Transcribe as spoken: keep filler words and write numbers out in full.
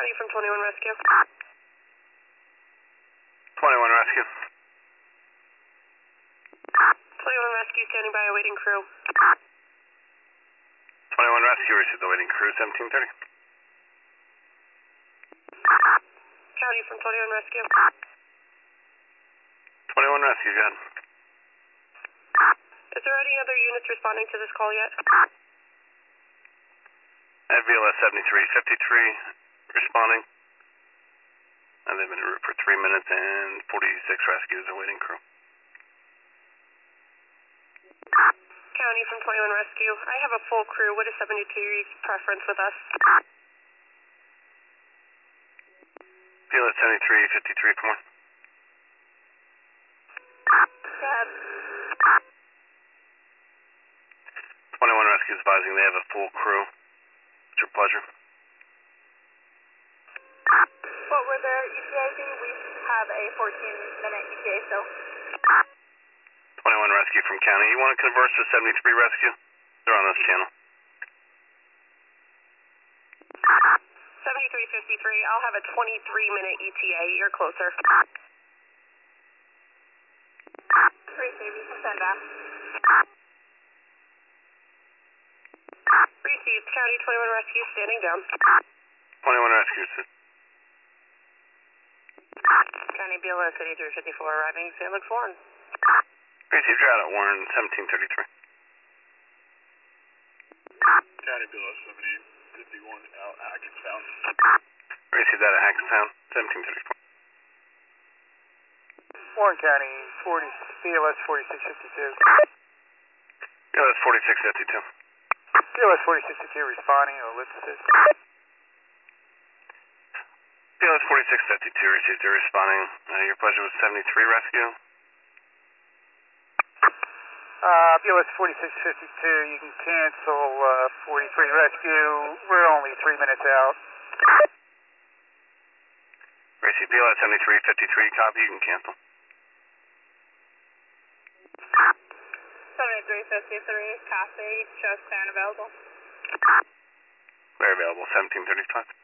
County from twenty-one Rescue. twenty-one Rescue. twenty-one Rescue standing by awaiting crew. twenty-one Rescue, received the waiting crew, seventeen thirty. County from twenty-one Rescue. twenty-one Rescue, go ahead. Is there any other units responding to this call yet? I have V L S seventy-three fifty-three responding. And they've been en route for three minutes and forty-six rescues awaiting crew. County from twenty-one Rescue. I have a full crew. What is seventy-three's preference with us? V L S seventy-three fifty-three for more. Go ahead. twenty-one Rescue is advising they have a full crew. It's your pleasure. What were their E T As? We have a fourteen minute E T A still. twenty-one Rescue from County. You want to converse with seventy-three Rescue? They're on this channel. seventy-three fifty-three. I'll have a twenty-three minute E T A. You're closer. Received. You can send back. Received. County twenty-one Rescue standing down. twenty-one Rescue. County B L S eighty-three fifty-four arriving Saint Luke's Warren. Received, you're out at Warren, seventeen thirty-three. County B L S seventy fifty-one out at Hackettstown. Received that at Hackettstown, seventeen thirty-four. Warren County, forty, B L S forty-six fifty-two. B L S forty-six fifty-two. B L S forty-six fifty-two responding, ellipse assist. B L S forty-six fifty-two received, you're responding. Uh, your pleasure with seventy-three Rescue. Uh, B L S forty-six fifty-two, you can cancel uh, forty-three Rescue. We're only three minutes out. Received B L S seventy-three fifty-three, copy, you can cancel. seventy-three fifty-three, copy, just fan available. Very available, seventeen thirty-five.